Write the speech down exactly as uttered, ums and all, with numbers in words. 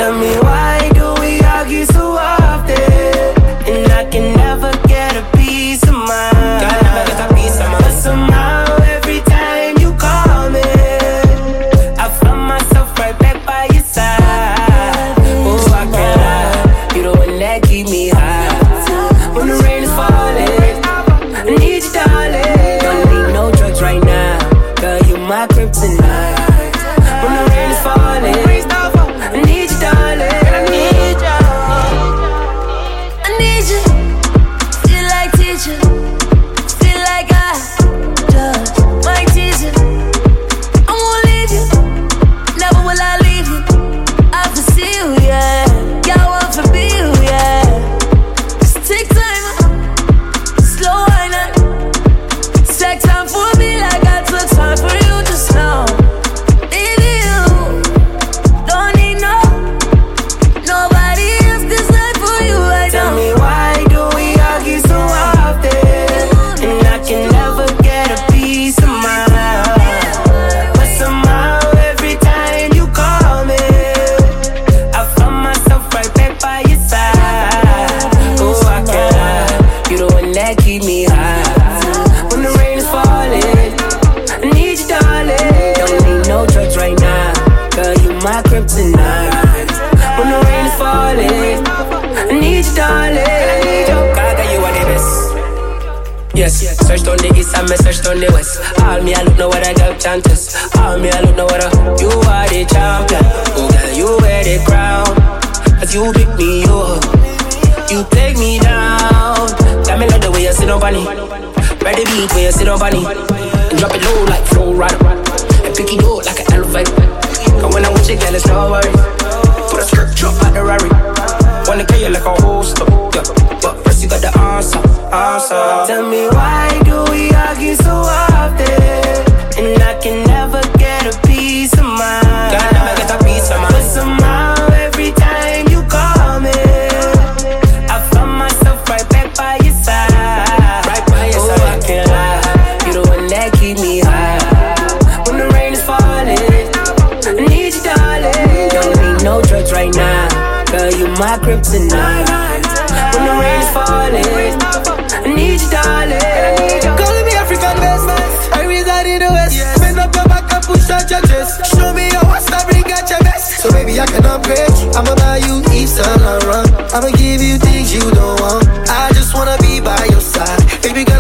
Tell me why do we argue so often, and I can never get a piece of mind. Can never get a piece of mind. But somehow every time you call me, I find myself right back by your side. Oh, I can't lie, you the one that keep me high. When the rain is falling, I need you, darling. Don't need no drugs right now, girl, you my kryptonite. When the rain is falling, I need you, darling. I need you. I need you. Feel like teacher. Feel like I just might tease you. I won't leave you. Never will I leave you. I foresee you, yeah. Yeah, I want to be you, yeah. Just take time, slow wine up. Take time for me like I took time for you just now. Baby, you don't need no nobody else, 'cause life for you right Tell now. me why do we argue so often, and I can never get a piece of mind. But somehow every time you call me, I find myself right back by your side. Oh, I can't lie, you the one that keep me high. When the rain is falling, I need you, darling. Don't need no drugs right now, girl, you my kryptonite. When the rain is falling, I need you, darling. Gaga, you are the best. Yes, searched on the east and me searched on the west. All me I look know what I got chances. All me I look know what I. You are the champion. Oh girl, you wear the crown. As you pick me up, you take me down. Tell me love the way you sit up on it. Ride the beat where you sit up on it. And drop it low like flow rider. And pick it up like an elevator. And when I'm with you, girl, it's no worries. Put a skirt drop out the Rari. Wanna kill you like a holster, yeah. But first you got the answer, answer. Tell me why do we argue so often, and I can never get a piece of mind. Can never get a piece of mind. But somehow every time you call me, I find myself right back by your side. Right by your oh, side. I can't lie, you the one that keep me high. When the rain is falling, I need you, darling. Don't need no drugs right now, girl, you my kryptonite. When the rain is falling, I need you, darling. Calling me African best, I reside in the West. Bend up your back and push out your chest. Show me your what's not bring out your best. So baby, I can upgrade. I'ma buy you East and Laurent. I'ma give you things you don't want. I just wanna be by your side, baby.